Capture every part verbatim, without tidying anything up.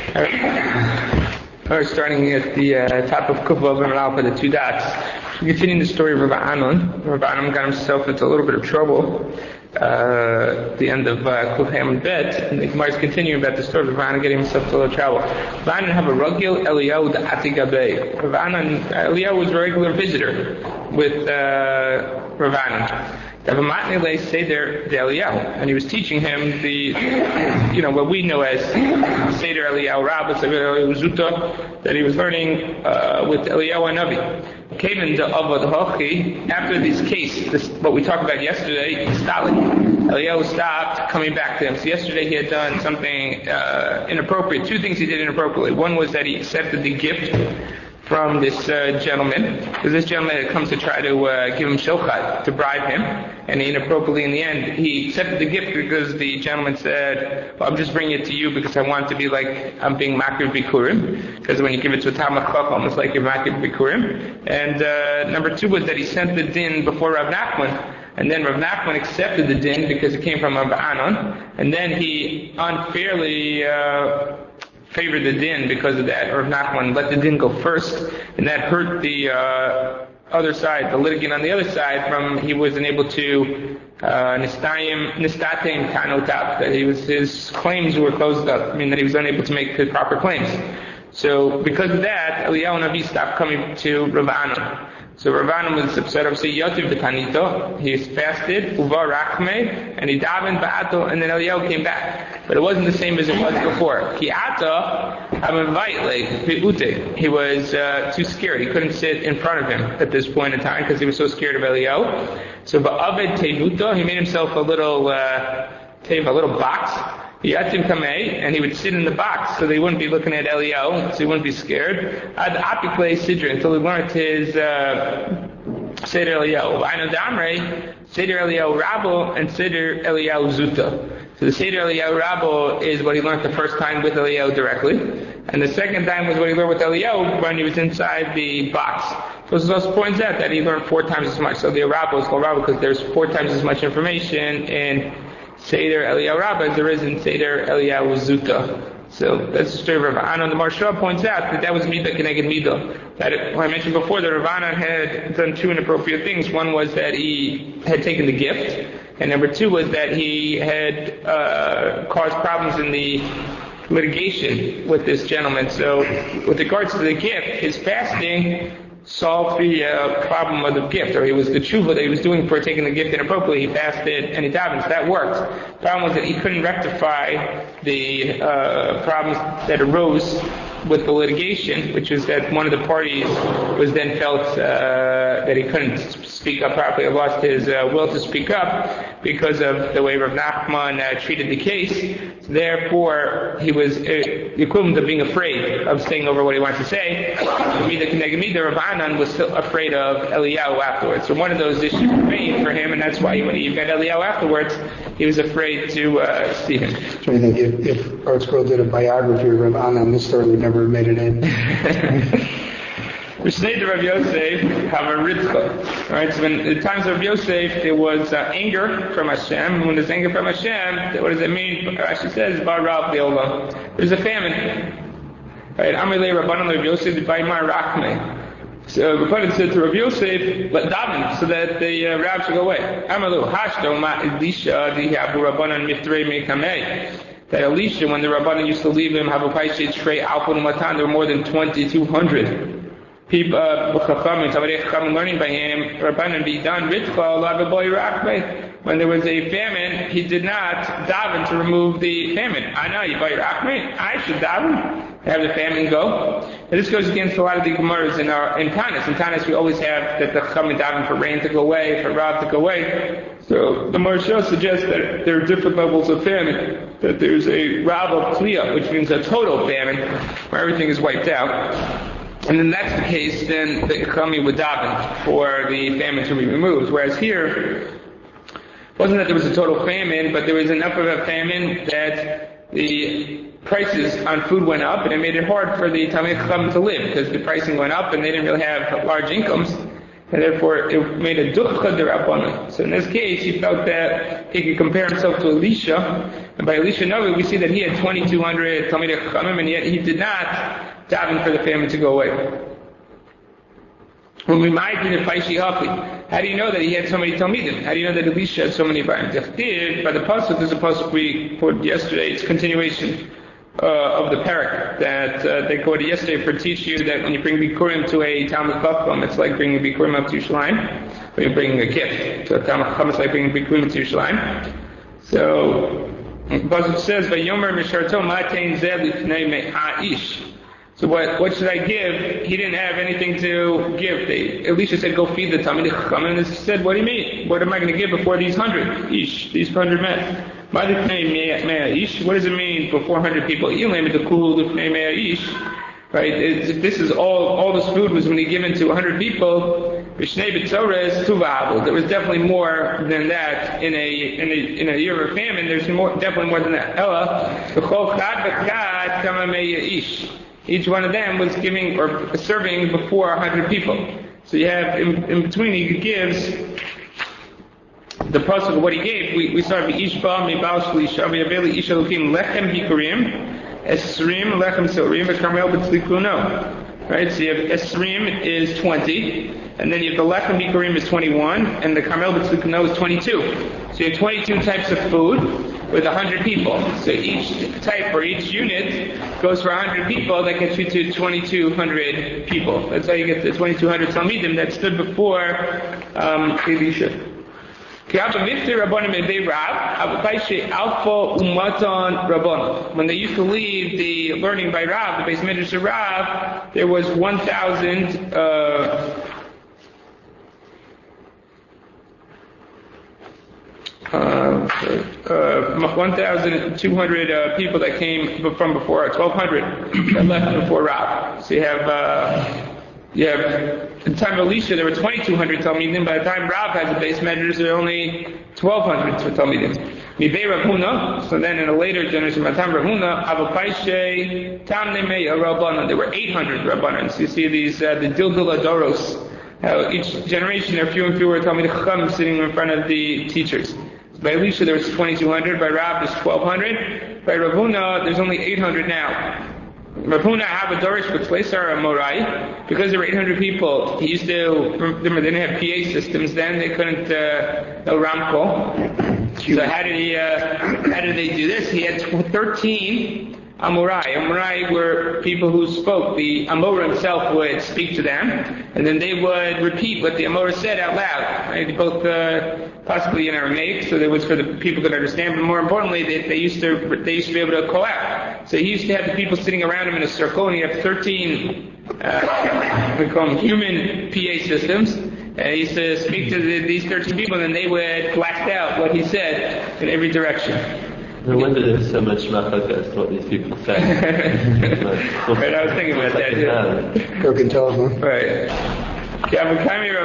We're starting at the uh, top of Kuvav and Alpha, the two dots. We're continuing the story of Rabbi Anon. Rabbi Anon got himself into a little bit of trouble uh, at the end of uh, Kuv and Bet, and the Gemara is continuing about the story of Rabbi Anon getting himself into a little trouble. Rabbi Anon have a Ragil Eliyahu Da'ati Gabei. Rabbi Anon, Eliyahu was a regular visitor with uh, Rabbi Anon. And he was teaching him the, you know, what we know as Seder Eliyahu Rabbah, Zuta, that he was learning uh, with Eliyahu Hanavi. Came into Avad Hochi after this case, this, what we talked about yesterday, Stalin. Eliyahu stopped coming back to him. So yesterday he had done something uh, inappropriate. Two things he did inappropriately. One was that he accepted the gift from this uh, gentleman, because this gentleman had come to try to uh, give him shochet, to bribe him, and he inappropriately, in the end, he accepted the gift because the gentleman said, well, I'm just bringing it to you because I want it to be like I'm being makir bikurim, because when you give it to a Talmud Chacham, it's like you're makir bikurim. And uh, number two was that he sent the din before Rav Nachman, and then Rav Nachman accepted the din because it came from Rav Anon, and then he unfairly uh, favored the din because of that. Rav Nachman let the din go first, and that hurt the uh, other side, the litigant on the other side, from he wasn't able to nistatayim nistatayim tanotav, that he was his claims were closed up. I mean that he was unable to make the proper claims. So because of that, Eliyahu Navi stopped coming to Rav Anon. So Rav Anon was upset. Of say Yotiv B'Tanito. He fasted, Uva Rachme, and he davened Ba'ato, and then Eliyahu came back. But it wasn't the same as it was before. Ki Ata Havavaitle He was uh, too scared. He couldn't sit in front of him at this point in time because he was so scared of Eliyahu. So Ba'aved Tevuto, he made himself a little uh, tev, a little box. Yatim Kamei, and he would sit in the box so they wouldn't be looking at Eliyahu, so he wouldn't be scared. Ad Apikle Sidra, until he learned his uh, Seder Eliyahu. V'ayno Damrei, Seder Eliyahu Rabo, and Seder Eliyahu Zuta. So the Seder Eliyahu Rabo is what he learned the first time with Eliyahu directly, and the second time was what he learned with Eliyahu when he was inside the box. So this also points out that he learned four times as much. So the Rabo is called Rabo because there's four times as much information in Seder Eliyahu Rabbah as there is in Seder Eliyahu Zuta. So that's the story of Rav Anon. The Maharsha points out that that was Midah Keneged Midah. That it, well, I mentioned before that Rav Anon had done two inappropriate things. One was that he had taken the gift, and number two was that he had uh, caused problems in the litigation with this gentleman. So with regards to the gift, his fasting solved the uh, problem of the gift, or he was the tshuva that he was doing for taking the gift inappropriately. He fasted and he davened, so that worked. The problem was that he couldn't rectify the uh, problems that arose with the litigation, which was that one of the parties was then felt uh, that he couldn't speak up properly, or lost his uh, will to speak up because of the way Rav Nachman uh, treated the case. So therefore, he was uh, the equivalent of being afraid of saying over what he wanted to say. Rav Anon was still afraid of Eliyahu afterwards. So one of those issues remained for him, and that's why when he met Eliyahu afterwards, he was afraid to uh, see him. So I think if, if ArtScroll did a biography of Rav Anon, this story would never have made it in. Mishneh Rav Yosef have a ritzcha. Alright, so in the times of Rav Yosef, there was uh, anger from Hashem. When there's anger from Hashem, what does it mean? Rashi says, Bar Rav Be'olam. There's a famine. Right, Amalei Rabbanan Rav Yosef Baimar Rachme. So Rabbanan said to Rav Yosef, let daven, so that the uh, Rab should go away. Amalu Hashto Ma Elisha Dihabu Rabbanan Mitrei Mekamei. That Elisha, when the Rabbanan used to leave him, have a paishet trey alpun matan, there were more than twenty-two hundred people, b'chachamim, tavarei chachamim learning by him. Rabbanan be done ritcha la'aboy rachmei. When there was a famine, he did not daven to remove the famine. I know you buy rachmei. I should daven to have the famine go. And this goes against a lot of the gemaras in our in Tanis. In Tanis, we always have that the chachamim daven for rain to go away, for rav to go away. So the Maharsha suggests that there are different levels of famine. That there's a rav of kliya, which means a total famine, where everything is wiped out. And then that's the case, then the chachamim would daven for the famine to be removed. Whereas here, it wasn't that there was a total famine, but there was enough of a famine that the prices on food went up, and it made it hard for the Talmidei Chacham to live, because the pricing went up, and they didn't really have large incomes. And therefore, it made a duchcha derabbanan. So in this case, he felt that he could compare himself to Elisha, And by Elisha Novi, we see that he had twenty-two hundred Talmidei Chachamim, and yet he did not daven for the famine to go away. When we might in the Paishi Hafi, how do you know that he had so many Talmidim? How do you know that Elisha had so many Ba'im? By the pasuk, there's a pasuk we quoted yesterday. It's a continuation uh, of the parak that uh, they quoted yesterday for teach you that when you bring Bikurim to a Talmud Chacham, it's like bringing Bikurim up to Yerushalayim. When you're bringing a gift to a Talmud Chacham, it's like bringing Bikurim to Yerushalayim. So the pasuk says, "Vayomer misharto matein zeh lifnei me'a'ish." So what, what should I give? He didn't have anything to give. They, Elisha said, go feed the Talmidei Chachamim. And he said, what do you mean? What am I going to give before these hundred ish, these hundred men? What does it mean for four hundred people? Right? If this is all, all this food was going to be given to one hundred people, there was definitely more than that in a, in a, in a year of famine. There's more, definitely more than that. Each one of them was giving or serving before one hundred people. So you have, in, in between, he gives the process of what he gave. We, we started with Ishba, Mibal Shlisha, V'yaveli Isha Lukim, Lechem Bikurim, Esrim, Lechem Silrim, V'karmel B'tzlikuno. Right? So you have Esrim is twenty, and then you have the Lechem Bikurim is twenty-one, and the Karmel B'tzlikuno is twenty-two. So you have twenty-two types of food with one hundred people. So each type or each unit goes for one hundred people. That gets you to twenty-two hundred people. That's how you get the twenty-two hundred Talmidim that stood before um, Elisha. When they used to leave the learning by Rav, the Beis Medrash of Rav, there was one thousand uh, Uh, uh, one thousand two hundred uh, people that came from before, twelve hundred that left before Rav. So you have, uh, you have, at the time of Elisha, there were twenty-two hundred Talmidim. By the time Rav has a base measures, there were only twelve hundred Talmidim. Mibei Rav Huna, so then in a later generation, by the time of Rav Huna, Avapaishe, Tamnei Rabbanan, there were eight hundred Rabbanan. So you see these, uh, the Dildul Adoros, how each generation there are fewer and fewer Talmidei Chacham sitting in front of the teachers. By Elisha there was twenty-two hundred, by Rav there's twelve hundred, by Rav Huna there's only eight hundred now. Rav Huna have a Dorish with Tleisar Amorai, because there were eight hundred people, he used to, remember they didn't have P A systems then, they couldn't, uh, no Ramco. So how did he, uh, how did they do this? He had thirteen Amorai. Amorai were people who spoke. The Amora himself would speak to them, and then they would repeat what the Amora said out loud. Right? Both uh, possibly in Aramaic, so that was for the people could understand. But more importantly, they, they used to they used to be able to call out. So he used to have the people sitting around him in a circle, and he had thirteen uh, we call them human P A systems. And he used to speak to the, these thirteen people, and they would blast out what he said in every direction. No wonder there's so much machakas to what these people say. Right, I was thinking about that too. Go can tell them. Right. So when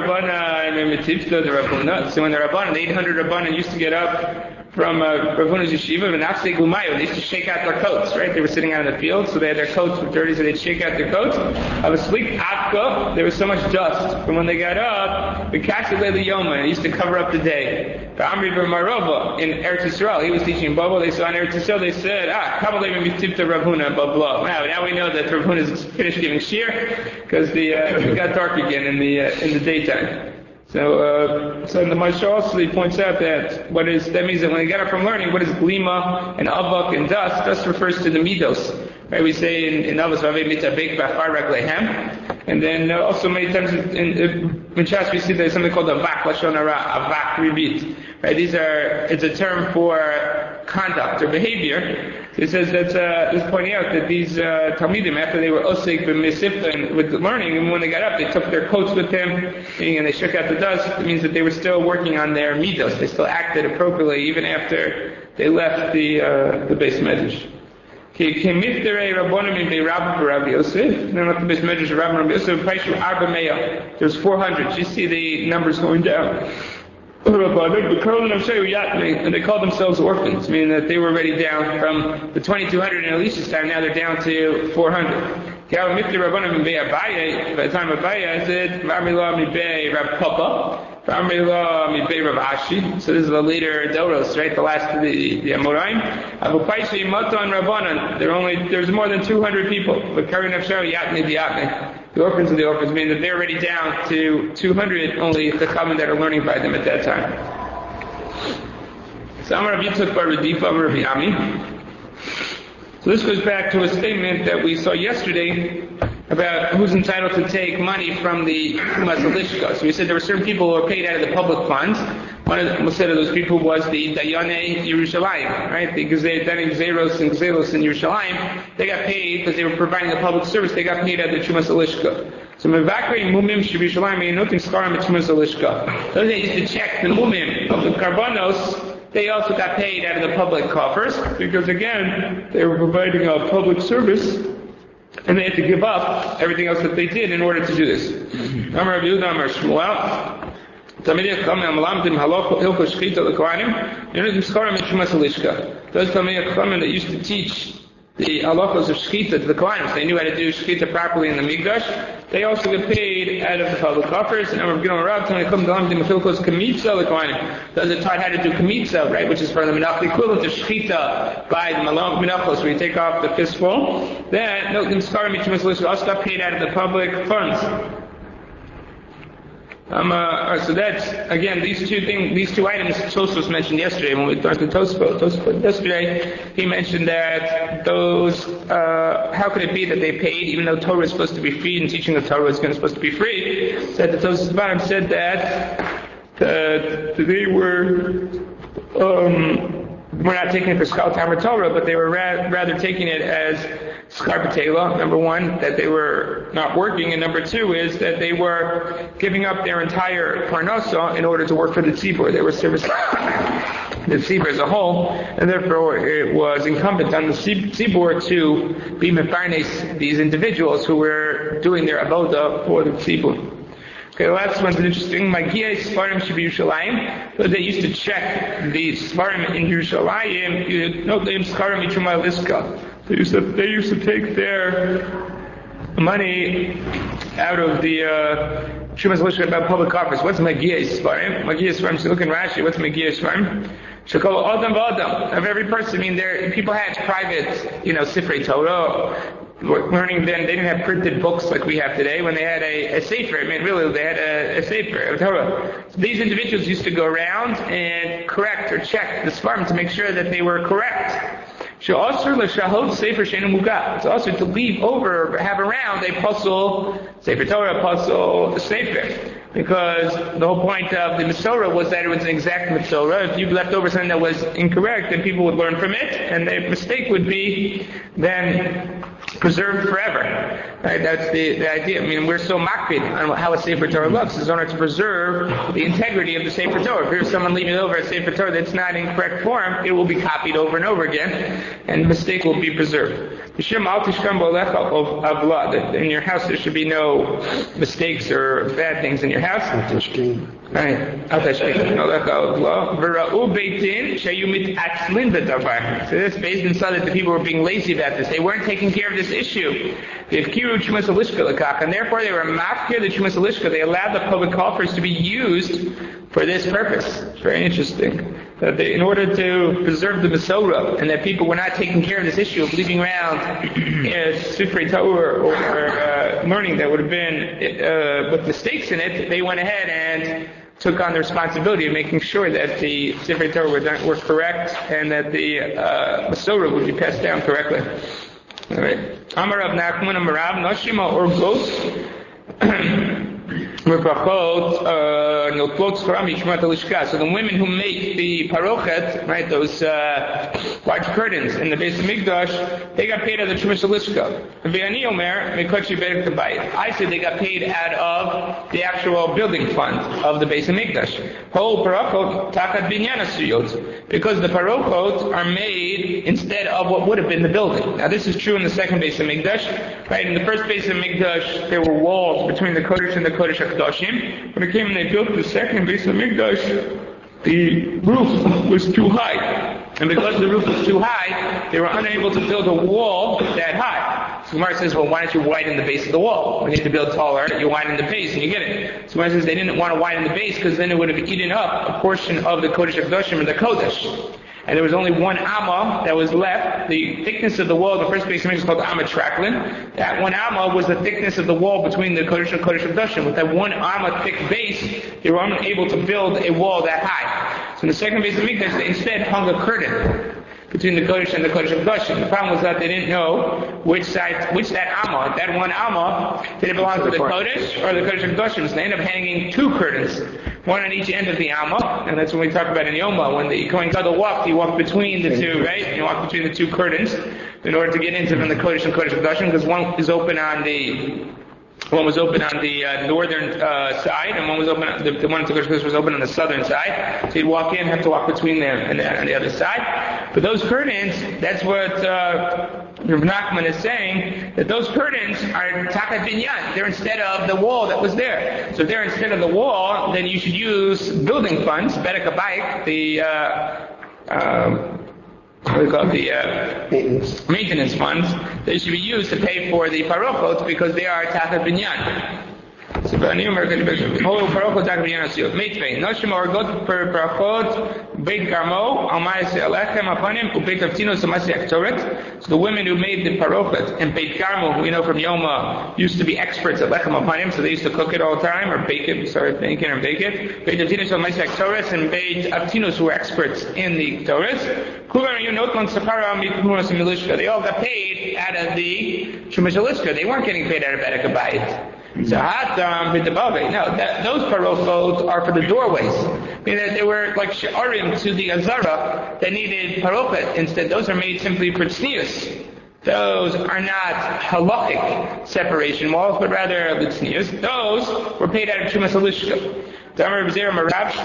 the Rabbanan, the eight hundred Rabbanan used to get up from uh, Rav Huna's yeshiva, and after Gumayo, they used to shake out their coats, right? They were sitting out in the field, so they had their coats were dirty, so they'd shake out their coats. I was asleep, Afka, there was so much dust from when they got up, the Katzile the Yoma, and used to cover up the day. The Amri Marova in Eretz Yisrael, he was teaching Baba, they saw in Eretz Yisrael, they said, ah, Kabbalah Mitzvah Rav Huna, blah, blah. Now, now we know that Rav Huna is finished giving shir, because the, uh, it got dark again in the, uh, in the daytime. So, uh, so in the Mashal also he points out that what is, that means that when they get up from learning, what is glima and avak and dust? Dust refers to the midos. Right? We say in, in Avos Vavei mitabek b'afar raglehem. And then uh, also many times in, in, in Shas we see there's something called avak, lashon hara, avak ribit. Right? These are, it's a term for conduct or behavior. It says that, uh, it's pointing out that these, uh, Talmidim, after they were osik b'misifta with learning, and when they got up, they took their coats with them, and they shook out the dust. It means that they were still working on their midos. They still acted appropriately, even after they left the, uh, the Beis Medrash. There's four hundred. You see the numbers going down. And they called themselves orphans, meaning that they were already down from the twenty-two hundred in Elisha's time, now they're down to four hundred. By the time of Abaya, I said, Rab Papa, So this is the later Doros, right? The last of the, the Amoraim. There only, there's more than two hundred people. The orphans of the orphans mean that they're already down to two hundred, only the Chachamim that are learning by them at that time. So Amar Rav Yitzchak bar Redifa, Amar Rav Yami. So this goes back to a statement that we saw yesterday about who's entitled to take money from the Chumas Lishka. So we said there were certain people who were paid out of the public funds. One of the, said of those people was the Dayane Yerushalayim, right? The Dayane Gzeros and Gzelos in Yerushalayim. They got paid because they were providing the public service. They got paid out of the Chumas Lishka. So Mevakri Mumim Yerushalayim nothing Skaram Chumas Lishka. Those that used to check the Mumim of the Karbanos, they also got paid out of the public coffers because again they were providing a public service. And they had to give up everything else that they did in order to do this. Amar Rav Yehuda Amar Shmuel, Talmidei Chachamim Melamdim Halachot Hilchos Shchita LeKohanim, Yonim Skarim Chumas Lishka. Those Talmidei Chachamim that used to teach the halachos of Shchita to the Kohanim, so they knew how to do Shchita properly in the Mikdash, they also get paid out of the public coffers. And Amar Gidon Rav Talmidei Chachamim Melamdim Hilchos Kamitza LeKohanim. Those that taught how to do Kamitza, right, which is for the Menach, the equivalent of Shchita by the Malach Menachos, where you take off the fistful. Then, no, the Skarim Chumas Lishka also got paid out of the public funds. Um, uh, so that's, again, these two things, these two items Tosfos mentioned yesterday when we talked to Tosfos. Tosfos yesterday, he mentioned that those, uh, how could it be that they paid even though Torah is supposed to be free and teaching the Torah is going to supposed to be free? Said the Tosfos bottom said that, that they were, um, we're not taking it for Schal Tamar Torah, but they were ra- rather taking it as Schar B'Teila. Number one, that they were not working, and number two is that they were giving up their entire Parnasa in order to work for the Tzibur. They were servicing the Tzibur as a whole, and therefore it was incumbent on the Tzibur to be mefarnes these individuals who were doing their avoda for the Tzibur. Okay, the last one's interesting. Magia Svarim should be Yerushalayim. But they used to check the Svarim in Yerushalayim. You know, they Svarim Mitruma Liska. They used to they used to take their money out of the Shumas uh, Lishka about public office. What's Magia Svarim? Magia Svarim. So look in Rashi. What's Magia Svarim? Shekol Adam V'Adam. Of every person. I mean, there people had private, you know, Sifrei Torah. Learning then, they didn't have printed books like we have today. When they had a, a sefer, I mean, really, they had a, a sefer, a Torah. So these individuals used to go around and correct or check the Svarim to make sure that they were correct. It's also to leave over, have around a puzzle, Sefer Torah, puzzle, Sefer. Because the whole point of the Masorah was that it was an exact Masorah. If you left over something that was incorrect, then people would learn from it, and the mistake would be then preserved forever. Right? That's the, the idea. I mean, we're so makpid on how a Sefer Torah looks, is in order to preserve the integrity of the Sefer Torah. If there's someone leaving over a Sefer Torah that's not in correct form, it will be copied over and over again, and the mistake will be preserved. In your house there should be no mistakes or bad things in your house. Right. So this based on that the people were being lazy about this. They weren't taking care of this issue. And therefore they were mafkir the Chumas Lishka. They allowed the public coffers to be used for this purpose. It's very interesting. That they, in order to preserve the Masorah, and that people were not taking care of this issue of leaving around Sifrei Torah or, or uh, learning that would have been uh, with mistakes in it, they went ahead and took on the responsibility of making sure that the Sifrei Torah were, done, were correct and that the uh, Masorah would be passed down correctly. All right. Amar Rav Nachman Amar Rav Nashima or goats. So the women who make the parochet, right, those uh, large curtains in the base of Mikdash, they got paid out of the Chumas Lishka. I said they got paid out of the actual building fund of the base of Mikdash. Because the parochot are made instead of what would have been the building. Now this is true in the second base of Mikdash. Right, in the first base of Mikdash, there were walls between the Kodesh and the Kodesh HaKadoshim. When it came and they built the second base of Mikdash, the roof was too high. And because the roof was too high, they were unable to build a wall that high. So Gemara says, well, why don't you widen the base of the wall? When you have to build taller, you widen the base and you get it. So Gemara says they didn't want to widen the base because then it would have eaten up a portion of the Kodesh HaKadoshim and the Kodesh. And there was only one amma that was left. The thickness of the wall, the first base is called amma traklin. That one amma was the thickness of the wall between the Kodesh and Kodesh HaKadoshim. With that one amma thick base, they were unable to build a wall that high. So in the second base of the Mikdash, they instead hung a curtain between the Kodesh and the Kodesh HaKadoshim. The problem was that they didn't know which side, which that amma, that one amma, did it belong to the Kodesh or the Kodesh HaKadoshim. So they ended up hanging two curtains, one on each end of the amma, and that's when we talk about in Yoma, when the Kohen Gadol walked, he walked between the two, right? He walked between the two curtains in order to get into from the Kodesh and Kodesh HaKadoshim, because one is open on the One was open on the uh, northern uh, side, and one was open. On, the, the one in Kodesh was open on the southern side. So he'd walk in, have to walk between them and the, on the other side. But those curtains, that's what uh, Rav Nachman is saying. That those curtains are tachat binyan. They're instead of the wall that was there. So if they're instead of the wall, then you should use building funds, bedek habayit, the. Uh, um, what do you call it, the uh, maintenance. maintenance funds, they should be used to pay for the parochot because they are tachat binyan. So, whole parochot tachat binyan asiyot. Meitvein, noshim orgot per parochot, beit garmo, almayis alechem apanim, ubeit avtinos amasi aktoret. So the women who made the parochot and beit garmo, who we know from Yoma, used to be experts at lechem apanim, so they used to cook it all the time, or bake it, sorry, bake it or bake it. Beit avtinos amasi aktoret, and beit avtinos who were experts in the ktoret. They all got paid out of the Shumash Alishka. They weren't getting paid out of Bedek Habayit. So Hatam B'Dabave. No, that, those parochot are for the doorways. Meaning that they were like she'arim to the Azara that needed parochet. Instead, those are made simply for tznius. Those are not halachic separation walls, but rather tznius. Those were paid out of Shumash Alishka. There were thirteen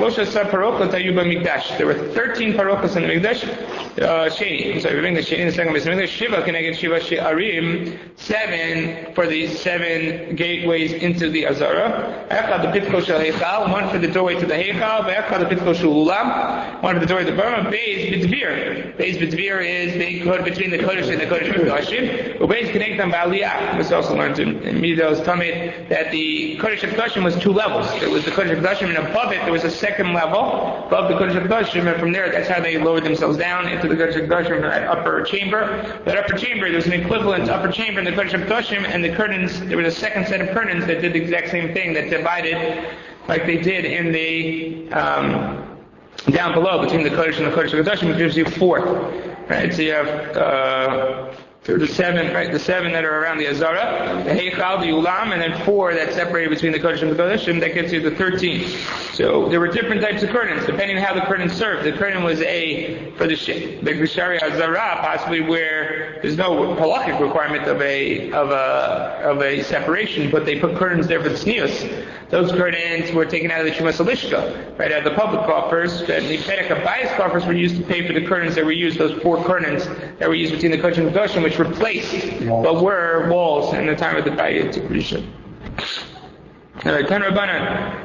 parochos in the Mikdash. Uh, Sheni, I'm sorry, we're bringing the Sheni in the second base. Mikdash Shiva connected Shiva She'arim, seven for the seven gateways into the Azara. Echad the Pitko Shel Heichal, one for the doorway to the Heichal. Echad the Pitko Shel Ulam, one for the doorway to the Burma. Beis B'Dvir. Beis B'Dvir is the code between the Kodesh and the Kodesh HaKadoshim. Ubeis connect them Ba'aliyah. We also learned in Midos Tamid that the Kodesh HaKadoshim was two levels. There was the Kodesh HaKadoshim, and above it there was a second level above the Kodesh HaKadoshim, and from there that's how they lowered themselves down into the Kodesh HaKadoshim, that upper chamber. That upper chamber, there was an equivalent upper chamber in the Kodesh HaKadoshim, and the curtains, there was a second set of curtains that did the exact same thing, that divided like they did in the um, down below between the Kodesh and the Kodesh HaKadoshim, which gives you four. Right? So you have uh, the seven, right? The seven that are around the Azara, the Heichal, the Ulam, and then four that separated between the Kodesh and the Kodeshim, that gets you the thirteen. So there were different types of curtains, depending on how the curtain served. The curtain was a, for the the Gishari Azara, possibly where there's no halachic requirement of a, of a, of a separation, but they put curtains there for the tznius. Those curtains were taken out of the Shumas Alishka, right out of the public coffers. And the Bedek Habayit coffers were used to pay for the curtains that were used, those four curtains that were used between the Kodesh and the Kodeshim, which replaced, but were walls in the time of the Bayit Rishon. Alright, Tan Rabbanan.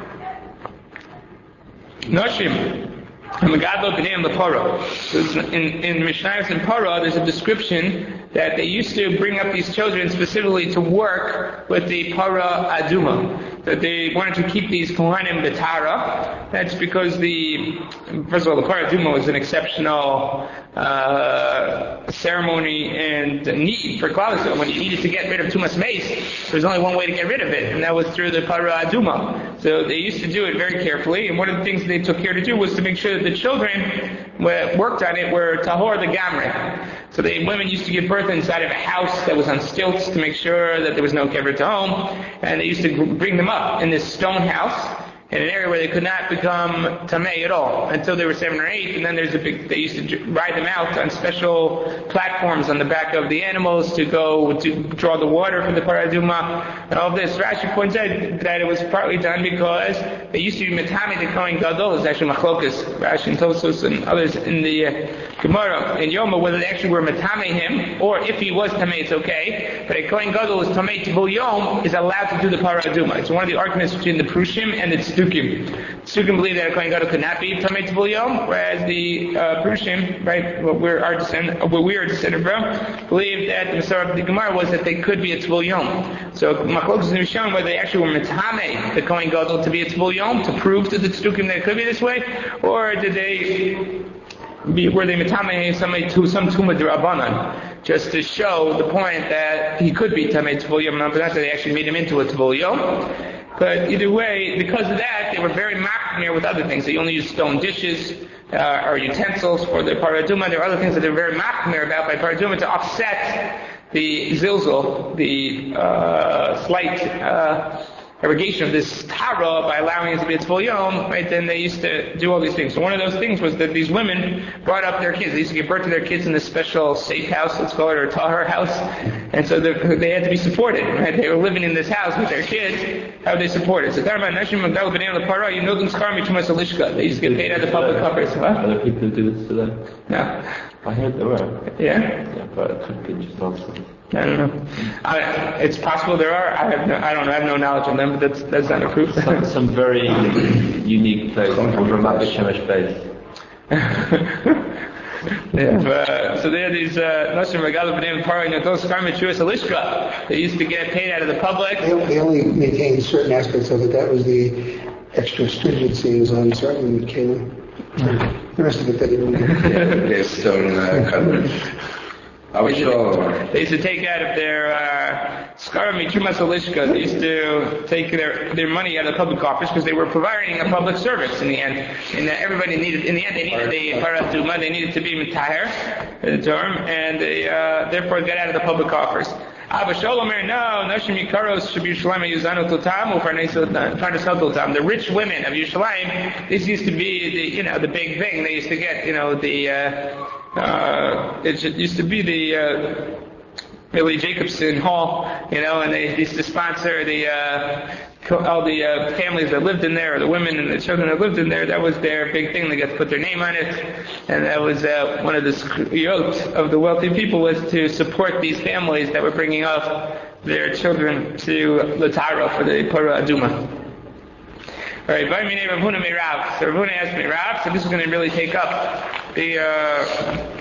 Noshim. Megadol b'nei l'para. In in Mishnayos and Para, there's a description that they used to bring up these children specifically to work with the Para Aduma. That they wanted to keep these Kohanim B'Tara. That's because the, first of all, the Para Aduma was an exceptional uh, ceremony and need for Klal Yisrael. When you needed to get rid of Tumas Meis, there's only one way to get rid of it, and that was through the Para Aduma. So they used to do it very carefully, and one of the things they took care to do was to make sure that the children worked on it were tahor the gamre. So the women used to give birth inside of a house that was on stilts to make sure that there was no kever to home, and they used to bring them up in this stone house in an area where they could not become tamei at all until they were seven or eight, and then there's a big, they used to ride them out on special platforms on the back of the animals to go to draw the water for the paraduma, and all of this. Rashi points out that it was partly done because they used to be metame the Kohen Gadol. It's actually machlokas, Rashi and Tosos and others in the uh, Gemara in Yoma, whether they actually were metame him, or if he was tamei, it's okay, but a Kohen Gadol is tamei tibul yom, is allowed to do the paraduma. It's one of the arguments between the Prushim and the Tzdukim. Tzdukim. Tzdukim believe that a Kohen Gadol could not be Tamei Tvul Yom, whereas the uh, Perushim, right, what we're our descendant, what we are descended from, believe that the Masorah of the Gemara was that they could be a Tvul Yom. So Machlokas is shown whether they actually were Mitame the Kohen Gadol to be a Tvul Yom to prove to the Tzdukim that it could be this way, or did they be, were they Mitame somebody to some Tumah D'Rabbanan, just to show the point that he could be Tamei Tvul Yom, but not that they actually made him into a Tvul Yom. But either way, because of that, they were very machmir with other things. They only used stone dishes uh, or utensils for the Parah Adumah. There are other things that they're very machmir about by Parah Adumah to offset the zilzal, the uh, slight uh, irrigation of this tara by allowing it to be a Tvul Yom, right? Then they used to do all these things. So one of those things was that these women brought up their kids. They used to give birth to their kids in this special safe house, let's call it, or tahar house. And so they had to be supported, right? They were living in this house with their kids. How would they support it? So you know them scar me to my salishka. They used to get paid out of the public coffers. What? Other people do this today? No. I heard there were. Yeah? Yeah, but it could be just nonsense. I don't know. I, it's possible there are. I have no, I don't know. I have no knowledge of them, but that's that's not a proof. Some, some very unique place called Ramat Shemesh Base. Yeah, uh, so they had these Nashim Regalim B'nei Parah Nados Karmei Shuas Alishka. They used to get paid out of the public. They, they only maintained certain aspects of it. That was the extra stringencies on certain kalim. The rest of it they didn't get. They're still in the coverage. I was sure. They used to take out of their Skaram Mitrumas Alishka. They used to take their their money out of the public coffers because they were providing a public service in the end. And uh, everybody needed, in the end, they needed the Parah Adumah. They needed to be Mitahir, the term, and they uh, therefore got out of the public coffers. Abba Shalom, no, Nashim Yikaros should be Yerushalayim Yuzanu Totam, Totam. The rich women of Yerushalayim, this used to be the, you know, the big thing. They used to get, you know, the, uh, uh, it used to be the, uh, Billy Jacobson Hall, you know, and they used to sponsor the, uh, all the uh, families that lived in there, or the women and the children that lived in there. That was their big thing. They got to put their name on it, and that was uh, one of the skiyot of the wealthy people, was to support these families that were bringing up their children to Latara for the Parah Adumah. All right, Rav Huna Meirav. So Rav Huna asked me, Rav, so this is going to really take up the uh,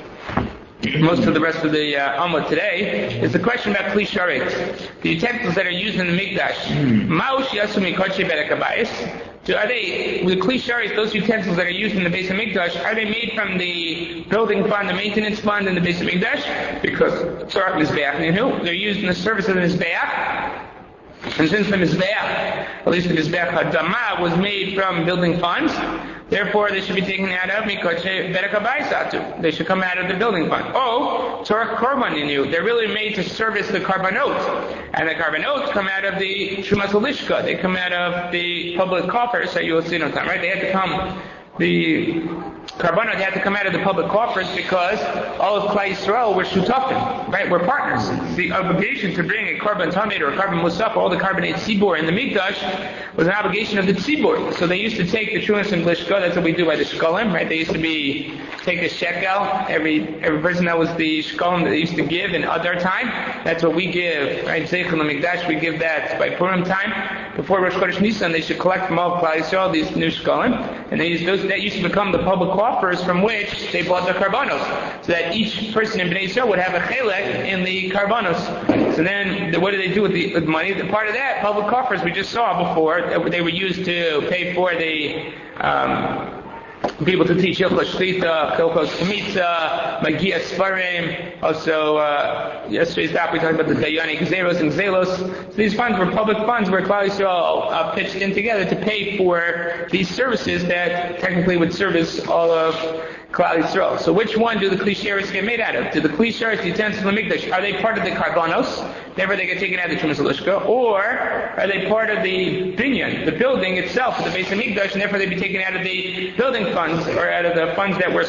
most of the rest of the uh, Amud today, is the question about Kli Sharet, the utensils that are used in the Mikdash. Ma'ush Yasumi Kodshe Berakabayis. So are they, the Kli Sharet, those utensils that are used in the Beis HaMikdash, are they made from the building fund, the maintenance fund in the Beis HaMikdash? Because Tzarach Mizbeach, you know, they're used in the service of the Mizbeach. And since the Mizbeach, at least the Mizbeach Hadamah, was made from building funds, therefore they should be taken out of Mikoche Berakabaisatu. They should come out of the building fund. Oh, Torah Korban in you. They're really made to service the Karbanot. And the Karbanot come out of the Shumas Alishka. They come out of the public coffers that you will see no time, right? They had to come, the Karbanot had to come out of the public coffers because all of Klal Yisrael were shutafim, right? We're partners. The obligation to bring a Karban Tamid or a Karban Musaf, all the carbonate tzibur in the Mikdash, was an obligation of the tzibur. So they used to take the Trumas and Glishka. That's what we do by the Shkolim, right? They used to be take a shekel. Every every person that was the Shkolim that they used to give in other time. That's what we give, right? Zeichel Mikdash, we give that by Purim time. Before Rosh Chodesh Nisan, they should collect from all of Klal Yisrael these new Shkolim, and they used those. That used to become the public coffers from which they bought the karbanos, so that each person in Bnei Yisrael would have a chelek in the karbanos. So then, what did they do with the, with the money? The part of that, public coffers, we just saw before, they were used to pay for the um, people to teach Hilchos Shlita, Hilchos Kmitza, Magia Sfarim. Also, uh, yesterday's talk we talked about the Dayani Gzeros and Zelos. So these funds were public funds where Klal Yisrael uh, pitched in together to pay for these services that technically would service all of Klal Yisrael. So which one do the Kli Sharet get made out of? Do the Kli Sharet, the utensils of the Mikdash, are they part of the Karbanos? Therefore they get taken out of the Trumas Alishka, or are they part of the binyan, the building itself, the Beis HaMikdash, and therefore they'd be taken out of the building funds, or out of the funds that were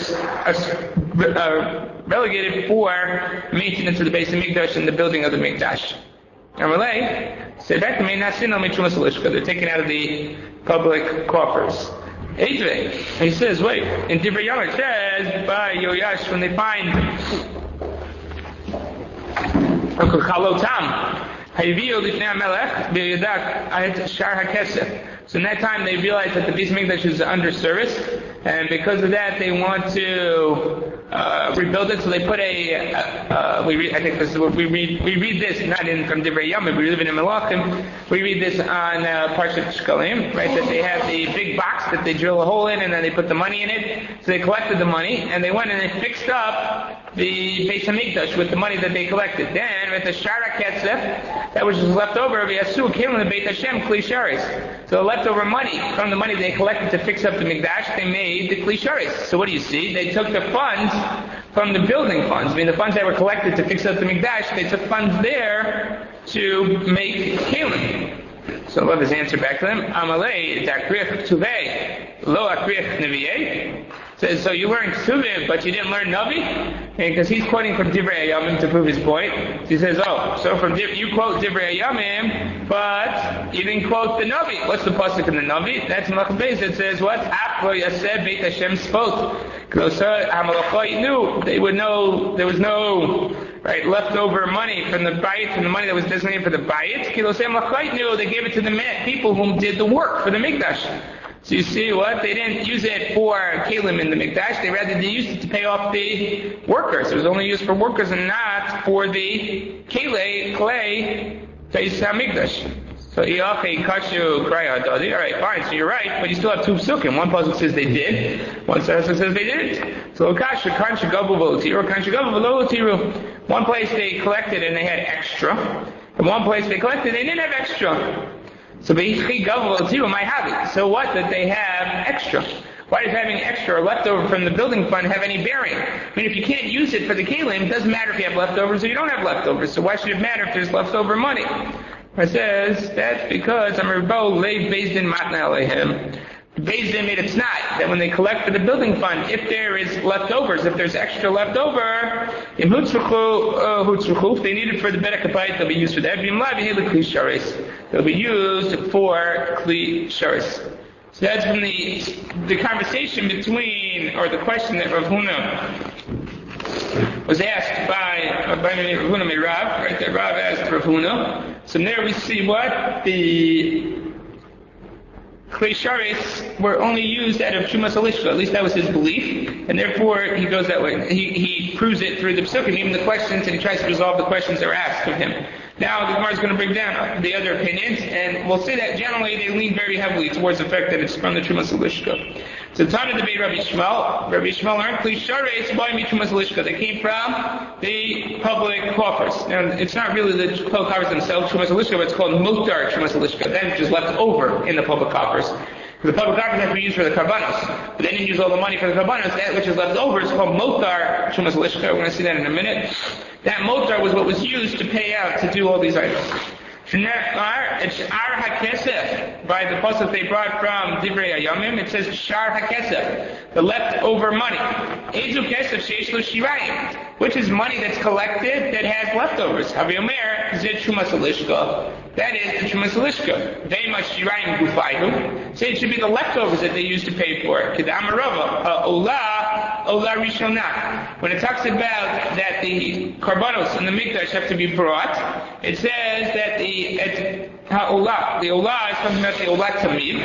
uh, uh, relegated for maintenance of the Beis HaMikdash and the building of the Mikdash. Amalei said back to me, not sin on Trumas Alishka. They're taken out of the public coffers. Eitvei, he says, wait, in Divrei Yom it says by Yoyash when they find Chalotam, So in that time they realized that the Beis Hamikdash is under service, and because of that they want to uh, rebuild it. So they put a. Uh, uh, we read, I think this is what we read. We read this not in from Divrei Yamim. We live in Melachim. We read this on uh, Parshat Shkalim, right? That they have the big box that they drill a hole in, and then they put the money in it. So they collected the money, and they went and they fixed up the Beis Hamikdash with the money that they collected. Then with the Shara Ketzef, that was just left over, V'yasu came in the Beit Hashem Kli Sharis. So the leftover money from the money they collected to fix up the Mikdash, they made the Kli Sharis. So what do you see? They took the funds from the building funds. I mean, the funds that were collected to fix up the Mikdash, they took funds there to make Kalim. So love his answer back to them. Amalei Dakrich Tuvei Lo Akrich Nevi'eh. Says, so you learned Tuvei, but you didn't learn Navi? Because he's quoting from Divrei Yamim to prove his point. He says, oh, so from you quote Divrei Yamim, but you didn't quote the Navi. What's the pasuk in the Navi? That's Malach Beis. It says what? After Yaseh Beit Hashem spoke. Because knew they would know there was no right leftover money from the bayit, from the money that was designated for the bayit. Knew they gave it to the men, people who did the work for the Mikdash. So you see what? They didn't use it for Kalim in the Mikdash. They rather they used it to pay off the workers. It was only used for workers and not for the Kale, clay, Beis HaMikdash. So Iyachei Kashu Kraya Dadi. Alright, fine, so you're right, but you still have two psukim. One puzzle says they did, one says says they didn't. So Kashu Kanshu Gabu Volotiru, Kanshu Gabu Volotiru. One place they collected and they had extra. And one place they collected they didn't have extra. So my hobby. So what? That they have extra. Why does having extra or leftover from the building fund have any bearing? I mean, if you can't use it for the Kalim, it doesn't matter if you have leftovers or you don't have leftovers. So why should it matter if there's leftover money? It says that's because Amirbo lay based in Matna Alehim. Beis Din made it snot that when they collect for the building fund, if there is leftovers, if there's extra leftover, if they need it for the Bedek Habayit, they'll be used for that. They'll be used for Kli Sharis. So that's from the the conversation between, or the question that Rav Huna was asked by by Rav Huna Meirav, right? That Rav asked Rav Huna. So there we see what the Klei Sharis were only used out of Trumas Alishka. At least that was his belief, and therefore he goes that way. He he proves it through the Psukim, even the questions, and he tries to resolve the questions that were asked of him. Now the Gemara is going to bring down the other opinions, and we'll say that generally they lean very heavily towards the fact that it's from the Trumas Alishka. So Tana debate Rabbi Shmuel. Rabbi Shmuel learned Klei Sharis by Trumas Alishka. They came from the public coffers. Now it's not really the public coffers themselves, Trumas Alishka, but it's called Mutar Trumas Alishka. Then which is left over in the public coffers. The public coffers have to be used for the karbanos, but they didn't use all the money for the karbanos. That which is left over is called Motar Trumas Alishka. We're going to see that in a minute. That Motar was what was used to pay out to do all these items. It's Shar HaKesef. By the pasuk they brought from Divrei Yamim, it says Shar HaKesef, the leftover money. Ezu Kesef Sheish Lo Shirayim, which is money that's collected that has leftovers. Havi Omer Zed Trumas Alishka. That is the Trumas Alishka. Ve'ema Shirayim Gufayhu. So it should be the leftovers that they used to pay for it. Kedam Rava Olah Olah Rishonah. When it talks about that the karbanos and the mikdash have to be brought, it says that the ha'olah, the olah is talking about the olah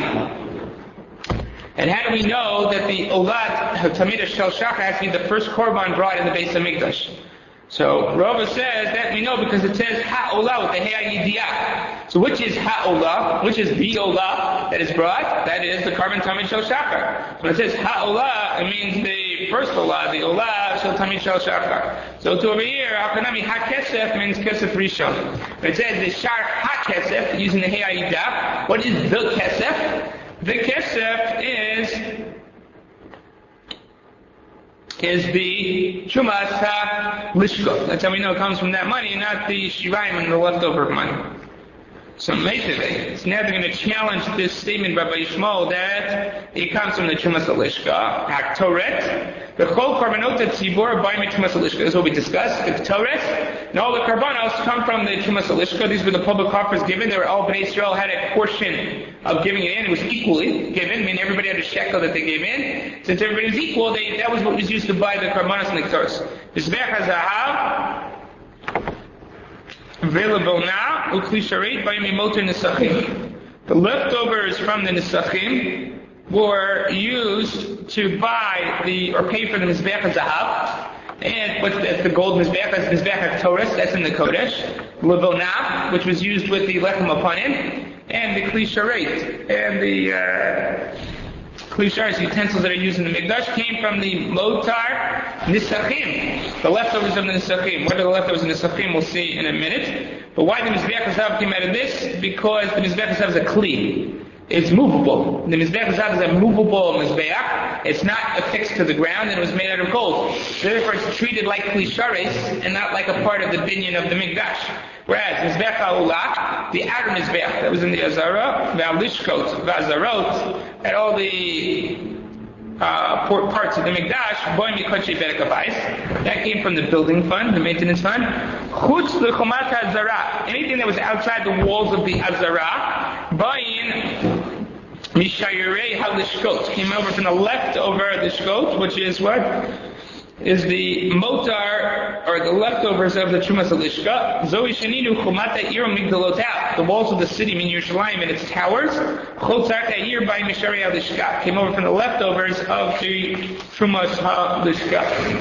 tamid. And how do we know that the olah tamid shel shachar has to be the first korban brought in the Beis Hamikdash? So Rava says that we know because it says ha'olah with the ha'yidiyah. So which is ha'olah? Which is the olah that is brought? That is the korban tamid shel shachar. When it says ha'olah, it means the first olah, the olah shel tamid shel shachar. So to over here, ha'kanami ha'kesef means kesef rishon. When it says the shar ha'kesef, using the ha'yidiyah, what is the kesef? The kesef is is the Trumas HaLishka. That's how we know it comes from that money, not the Shirayim and the leftover money. So Meiteve, so now they're going to challenge this statement by Rabbi Yishmael that it comes from the Trumas HaLishka. Haktoret, the Chol Karbanot Tzibor by Trumas HaLishka. This is what we discussed. The Ktoret, and all the Karbanos come from the Trumas HaLishka. These were the public offers given. They were all Bnei Israel had a portion of giving it in. It was equally given. I mean, everybody had a shekel that they gave in. Since everybody was equal, they, that was what was used to buy the Karbanos and the Ktoros. Mizbeach HaZahav, available now, ukli sharet by mimoter nisachim. The leftovers from the nisachim were used to buy the, or pay for the mizbeach zahav, and what's the, the gold mizbeach, that's mizbeach Torah, that's in the Kodesh, levonah, which was used with the lechem apanim, and the kli sharet, and the, uh, kli sharet utensils that are used in the mikdash came from the motar nisachim, the leftovers of the nisachim. What are the leftovers of the nisachim? We'll see in a minute. But why the mizbeach zahav came out of this? Because the mizbeach zahav is a kli. It's movable. The mizbeach zahav is a movable mizbeach. It's not affixed to the ground, and it was made out of gold. So therefore, it's treated like kli sharet and not like a part of the binyan of the mikdash. Whereas mizbeach ha'ulah, the outer mizbeach that was in the azara, v'alishkot, v'azarot, and all the uh, parts of the mikdash, boy mikotche berekabais, that came from the building fund, the maintenance fund. Chutz l'chomat ha'azara, anything that was outside the walls of the azara, bayin mishayirei halishkot, came over from the leftover lishkot, which is what? Is the motar, or the leftovers of the Trumas Alishka. Zoi Shaninu Chumata Iro Migdalotat, the walls of the city, mean Yerushalayim and its towers. Chotzarta Ir by Mishari Alishka, came over from the leftovers of the Trumas Alishka.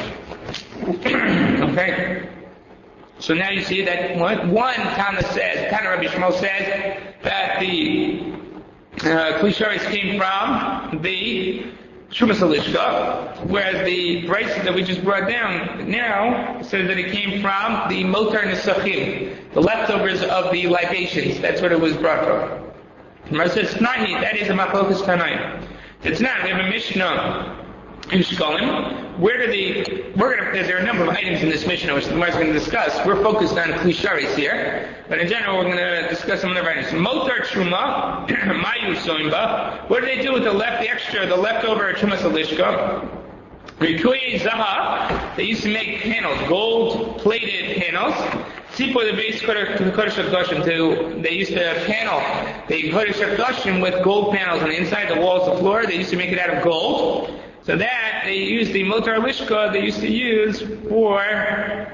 Okay. So now you see that one, one Tana says, Tana Rabbi Shmuel says, that the uh, Kli Sharet came from the Trumas Alishka, whereas the brayso that we just brought down now says that it came from the motar nisachim, the leftovers of the libations. That's what it was brought from. Gemara says, Tnai, that is a machlokas Tanaim. It's not. We have a Mishnah in Shkolim. Where do the, we're gonna, there are a number of items in this Mishnah which the Gemara is going to discuss. We're focused on Kli Sharet here, but in general we're going to discuss some other items. Motar Truma, Mayu Soimba. What do they do with the left, the extra, the leftover Trumas Alishka? Rikuye Zaha, they used to make panels, gold-plated panels. Tzipor, the base Kodesh HaKadoshim, to, they used to panel the Kodesh HaKadoshim with gold panels on the inside, the walls, the floor. They used to make it out of gold. So that, they used the motar lishka, they used to use for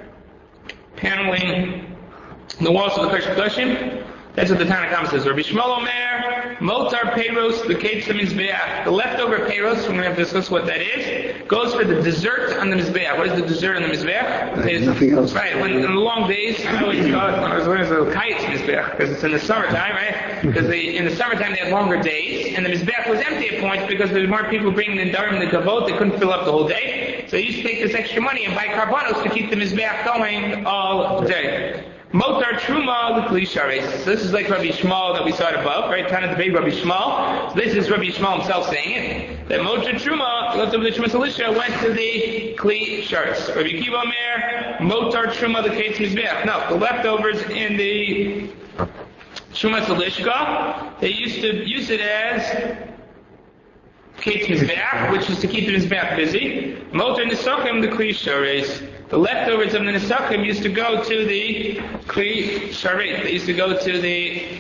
paneling the walls of the Kodesh HaKadoshim. That's what the Tanna Kama says. Rabbi Shmuel Omer, motar peiros, the kates of mizbeach. The leftover peiros, we're going to have to discuss what that is, goes for the dessert on the mizbeach. What is the dessert on the mizbeach? Right, nothing else. Right, when in the long days, I always thought, when I was learning the kites mizbeach, because it's in the summertime, right? Because they, in the summertime they had longer days, and the mizbeach was empty at points because there were more people bringing the darim and the kavod, they couldn't fill up the whole day. So they used to take this extra money and buy carbonos to keep the mizbeach going all day. Motar Truma L'Kli Sharet. So this is like Rabbi Shmuel that we saw it above, right? Tana the big Rabbi Shmuel. So this is Rabbi Shmuel himself saying it. That Motar Truma, left of the Trumas Alishka, went to the Kli Sharet. Rabbi Kiva Omer, Motar Truma the Kates Mizbeach. No, the leftovers in the Trumas Alishka, they used to use it as Kates Mizbeach, which is to keep the Mizbeach busy. Motar Nisachim the Kli Sharet. The leftovers of the Nisachim used to go to the Kli Sharet. They used to go to the,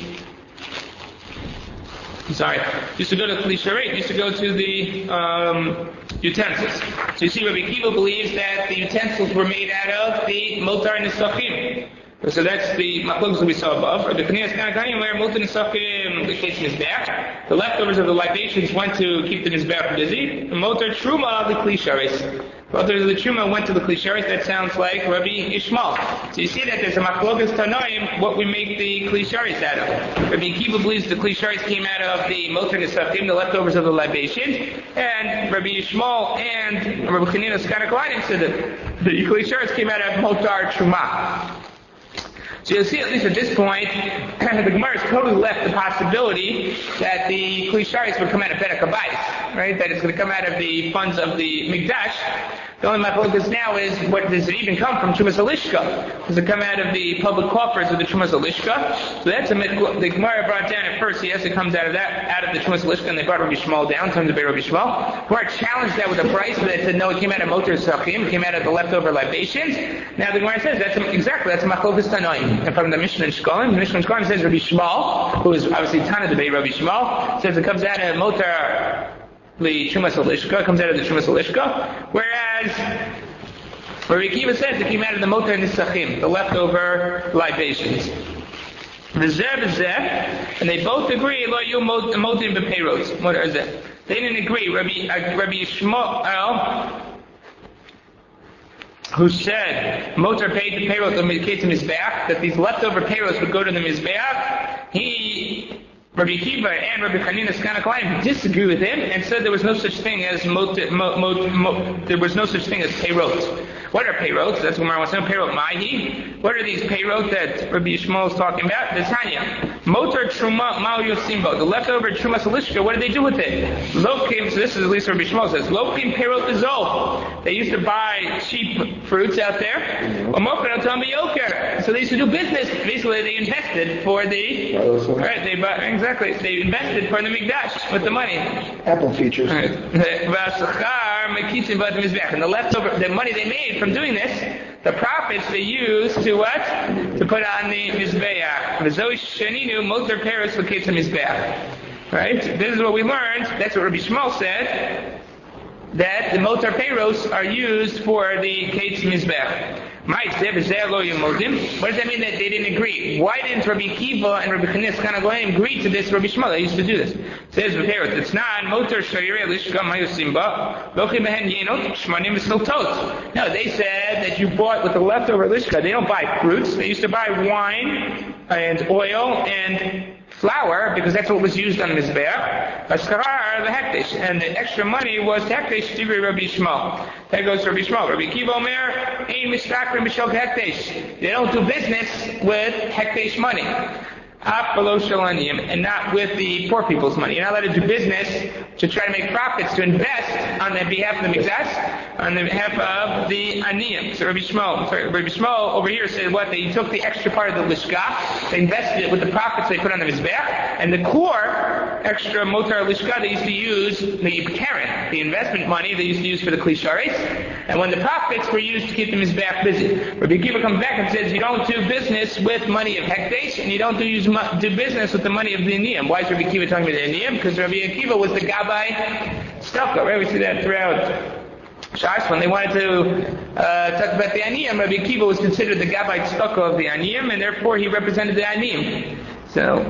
I'm sorry, used to go to Kli Sharet, used to go to the um, utensils. So you see, Rabbi Kiva believes that the utensils were made out of the motar Nisachim. So that's the machlokes that we saw above. The Knias Kanakanim, where motar Nisachim, the case Mizbeach. The leftovers of the libations went to keep the Mizbeach busy. The motar Truma, the Kli Sharet. Others of the Truma went to the Kli Sharet. That sounds like Rabbi Ishmael. So you see that there's a machlokas Tanaim, what we make the Kli Sharet out of. Rabbi Kiva believes the Kli Sharet came out of the motar Nisachim, the leftovers of the libation, and Rabbi Ishmael and Rabbi Chanina Skanakalanim said that the Kli Sharet came out of motar Truma. So you'll see, at least at this point, the Gemara has totally left the possibility that the Kli Sharet would come out of Perek HaBayis, right? That it's going to come out of the funds of the Mikdash. The only machlokes now is, what does it even come from? Trumas Alishka. Does it come out of the public coffers of the Trumas Alishka? So that's a the Gemara brought down at first. Yes, it comes out of that, out of the Trumas Alishka, and they brought Rabbi Shmuel down, in terms of Rabbi Shmuel. Gemara challenged that with a price, but it said no, it came out of motar Nisachim, it came out of the leftover libations. Now the Gemara says that's a, exactly that's a machlokas Tanaim. And from the Mishnah in Shkolim, the Mishnah in Shkolim says Rabbi Shmuel, who is obviously Tana debate, Rabbi Shmuel, says it comes out of motar the Trumas Alishka, comes out of the Trumas Alishka, whereas Rabbi Akiva says it came out of the motar nisachim, the leftover libations. And they both agree, lo yu motim b'peiros. What is it? They didn't agree. Rabbi, uh, Rabbi Shmuel, who said motar paid the payros to the mizbeach, that these leftover payros would go to the mizbeach, he, Rabbi Akiva and Rabbi Chanina Skana disagree with him and said there was no such thing as mot, mo, mo, mo, there was no such thing as payrot. What are payrot? That's what I want to know. Payrot mahi. What are these payrot that Rabbi Yishmael is talking about? The Tanya. Motor truma mal yosimbo. The leftover truma salishka. What did they do with it? Lokim. So this is at least Rabbi Yishmael says. Lokim payrot izol. They used to buy cheap fruits out there. So they used to do business. Basically, they invested for the. Right. They bought exactly. They invested for the mikdash with the money. Apple features. Right. And the leftover, the money they made from doing this, the profits they used to what? To put on the mizbeach. Right? This is what we learned. That's what Rabbi Shmuel said. That the motar peiros are used for the Ketz Mizbeach. What does that mean that they didn't agree? Why didn't Rabbi Akiva and Rabbi Chanina Skana Goyim agree to this? Rabbi Shmuel, they used to do this. It says it's not motar shayirei lishka mayosimba lochi behen yenot shmanim v'siltot. No, they said that you bought with the leftover lishka. They don't buy fruits. They used to buy wine and oil and flour, because that's what was used on Mizbeach. Ashkarar the hektish, and the extra money was hektish. Tivri Rabbi Shmuel. That goes to Rabbi Shmuel. Rabbi Akiva Omer, ein mistakrim b'shel hektish. They don't do business with hektish money. Af below shalaniim, and not with the poor people's money. You're not allowed to do business to try to make profits, to invest on the behalf of the migdash, on the behalf of the aniyim. So Rabbi Shmuel, sorry, Rabbi Shmuel over here said what? They took the extra part of the lishka, they invested it with the profits they put on the mizbeach, and the core extra motar lishka they used to use the keren, the investment money they used to use for the klisharis, and when the profits were used to keep the mizbeach busy. Rabbi Akiva comes back and says you don't do business with money of hekdesh, and you don't do use do business with the money of the aniyim. Why is Rabbi Akiva talking about the aniyim? Because Rabbi Akiva was the Gabbai Staka, right? We see that throughout Shas. When they wanted to uh, talk about the aniyim, Rabbi Akiva was considered the Gabbai Staka of the aniyim, and therefore he represented the aniyim. So,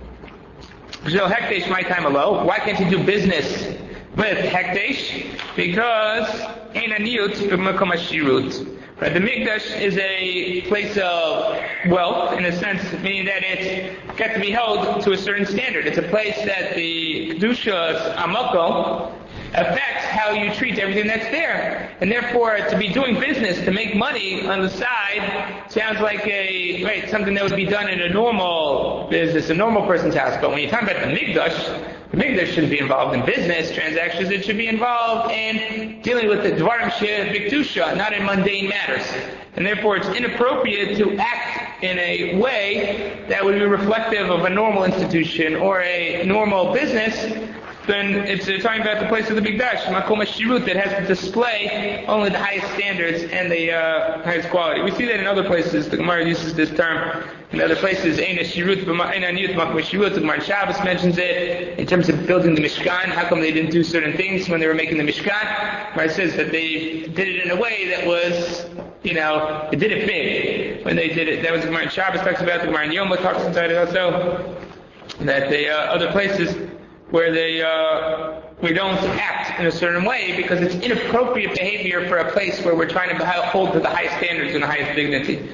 so hekdesh my time alone. Why can't you do business with hekdesh? Because ein aniyut b'makom hashirut. Right, the Mikdash is a place of wealth, in a sense, meaning that it's got to be held to a certain standard. It's a place that the Kedushas Amako affects how you treat everything that's there. And therefore, to be doing business, to make money on the side, sounds like a, right, something that would be done in a normal business, a normal person's house. But when you're talking about the Mikdash, the Mikdash shouldn't be involved in business transactions. It should be involved in dealing with the Dvarim Shebiktusha, not in mundane matters. And therefore, it's inappropriate to act in a way that would be reflective of a normal institution or a normal business. Then it's uh, talking about the place of the Mikdash, Makom HaShirut, that has to display only the highest standards and the uh, highest quality. We see that in other places. The Gemara uses this term in other places. Ein HaShirut, Ein HaNiyut, Makom HaShirut. The Gemara Shabbos mentions it in terms of building the Mishkan. How come they didn't do certain things when they were making the Mishkan? Where it says that they did it in a way that was, you know, it did it big when they did it. That was the Gemara Shabbos talks about. The Gemara Yoma talks about it also. That the uh, other places where they uh, we don't act in a certain way because it's inappropriate behavior for a place where we're trying to hold to the highest standards and the highest dignity.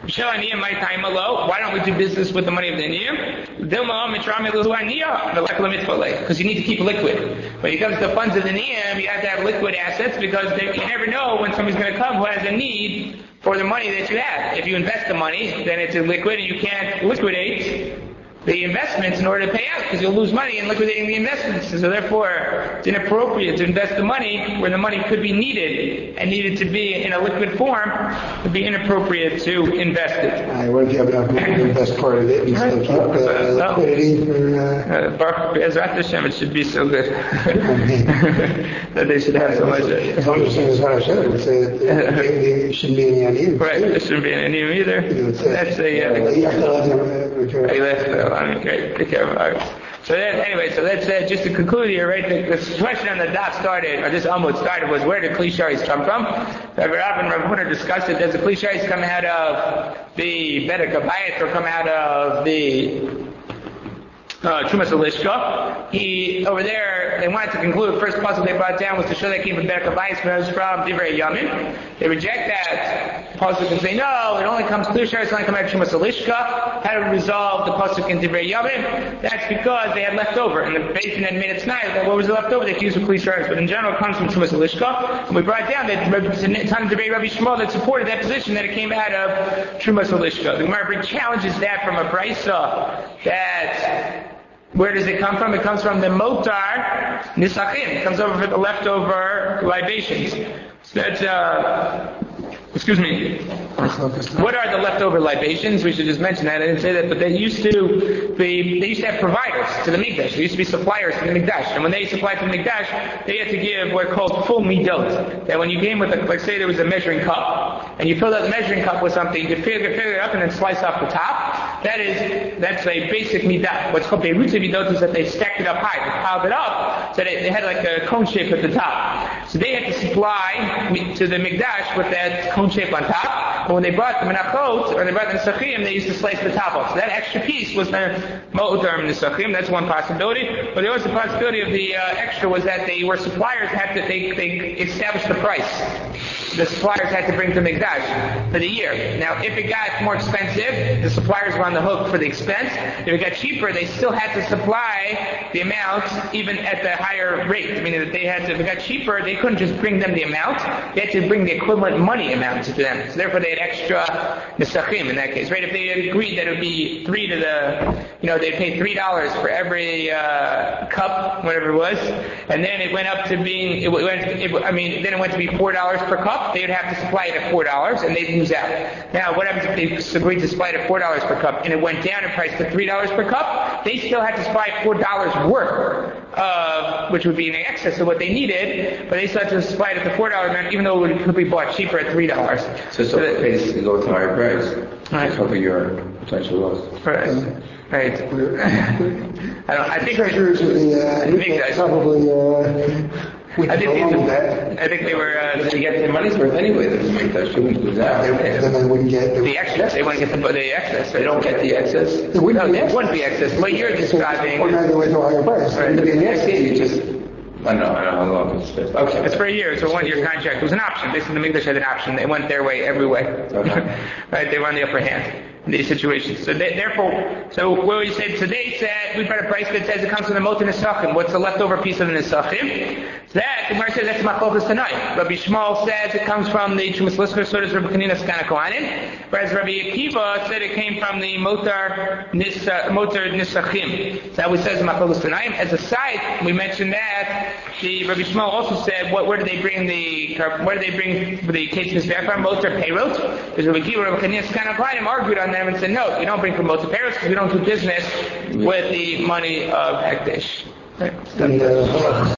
Why don't we do business with the money of the aniyim? Because you need to keep liquid. When it comes to funds of the aniyim, you have to have liquid assets because they, you never know when somebody's going to come who has a need for the money that you have. If you invest the money, then it's liquid and you can't liquidate the investments in order to pay out because you'll lose money in liquidating the investments. So therefore, it's inappropriate to invest the money where the money could be needed and needed to be in a liquid form. It would be inappropriate to invest it. Uh, what if you have enough money to invest part of it and still keep uh, liquidity for... Uh... Baruch Be'ezrat Hashem, it should be so good. That they should have so much. As long as it's not Hashem, it shouldn't be any aniyim. Right, there shouldn't be any aniyim either. That's a... Uh, Kohanim. Great, take care of ours. So then, anyway, so let's uh, just to conclude here, right? The, the question on the daf started, or this Amud started, was where did Klisharis come from? Rabbi Rav and Rav Huna discussed it. Does the Klisharis come out of the Bedek Abayit or come out of the Uh, Trumas Elishka? He, over there, they wanted to conclude, the first puzzle they brought down was to show that came from Bedek Abayis, but it was from Divrei Yamin. They reject that puzzle and say, no, it only comes, Kli Sharis only come out of Trumas Elishka. How to resolve the puzzle in Divrei Yamin? That's because they had left over, and the basin had made its night. What was left over? They could use for Kli Sharis, but in general, it comes from Trumas Elishka. And we brought down that Tan Divrei Rabbi Shmuel that supported that position that it came out of Trumas Elishka. The Gemara challenges that from a brisa that. Where does it come from? It comes from the motar nisachim. It comes over for the leftover libations. So that's, uh, excuse me. What are the leftover libations? We should just mention that. I didn't say that, but they used to be, they used to have providers to the Mikdash. They used to be suppliers to the Mikdash. And when they supplied to the Mikdash, they had to give what are called full midot. That when you came with a, like say there was a measuring cup, and you filled out the measuring cup with something, you could fill, fill it up and then slice off the top. That is, that's a basic midah. What's called beirutze midot is that they stacked it up high. They piled it up, so they, they had like a cone shape at the top. So they had to supply to the Mikdash with that cone shape on top. But when they brought the menachot, or they brought the nesachim, they used to slice the top off. So that extra piece was the mo'utar nesachim. That's one possibility. But the other possibility of the uh, extra was that they were suppliers had to, they, they established the price. The suppliers had to bring to Mikdash for the year. Now, if it got more expensive, the suppliers were on the hook for the expense. If it got cheaper, they still had to supply the amount even at the higher rate. Meaning that they had to, if it got cheaper, they couldn't just bring them the amount. They had to bring the equivalent money amount to them. So therefore, they had extra nesachim in that case, right? If they had agreed that it would be three to the, you know, they'd pay three dollars for every uh, cup, whatever it was, and then it went up to being, it went, it, I mean, then it went to be four dollars per cup. They would have to supply it at four dollars, and they'd lose out. Now, what happens if they agreed to supply it at four dollars per cup, and it went down in price to three dollars per cup? They still had to supply four dollars worth of, which would be in excess of what they needed, but they still had to supply it at the four dollars amount, even though it could be bought cheaper at three dollars. So it's okay to go with higher price Right. to cover your potential loss. Right. Right. I don't. I think treasurers of the uh, Mikdash. probably uh, we I think along they, with that. I think they were. Uh, They get their money's worth anyway. They make that shouldn't lose out. They, then they wouldn't get the excess. They wouldn't get the, the excess. Right? They don't get the excess. They wouldn't No, be there wouldn't be excess. What you're describing. Or now they went to a higher price. Right. But In in that the case, you just, I know, I know how long it's just. Okay. It's for a year. It's a one-year contract. It was an option. Basically, the Mikdash had an option. They went their way every way. Okay. Right? They were on the upper hand in these situations. So they, therefore, so what we said today said we brought a price that says it comes from the motin nesachim. What's the leftover piece of the nesachim? So that the Gemara says that's machlokas tonight. Rabbi Shmuel says it comes from the Trumas Elishka. So does Rabbi Kanina Skana Kohanim. Whereas Rabbi Akiva said it came from the motar nis motar nesachim. So that we says machlokas tonight. As a side, we mentioned that the Rabbi Shmuel also said what where do they bring the where do they bring the case back from motar peirot? Because Rabbi Akiva, Rabbi Kanina Skana Kohanim argued on them and said, no, you don't bring from motar peirot because we don't do business with the money of Hekdesh. Right. And, uh,